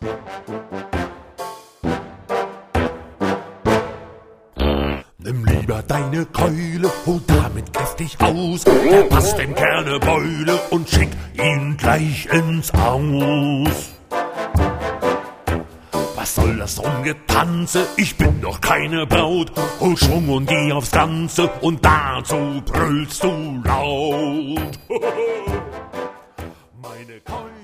Nimm lieber deine Keule, hol damit kräftig aus, verpasst dem Kerl ne Beule und schick ihn gleich ins Aus. Was soll das Rumgetanze? Ich bin doch keine Braut. Hol Schwung und geh aufs Ganze und dazu brüllst du laut. Meine Keule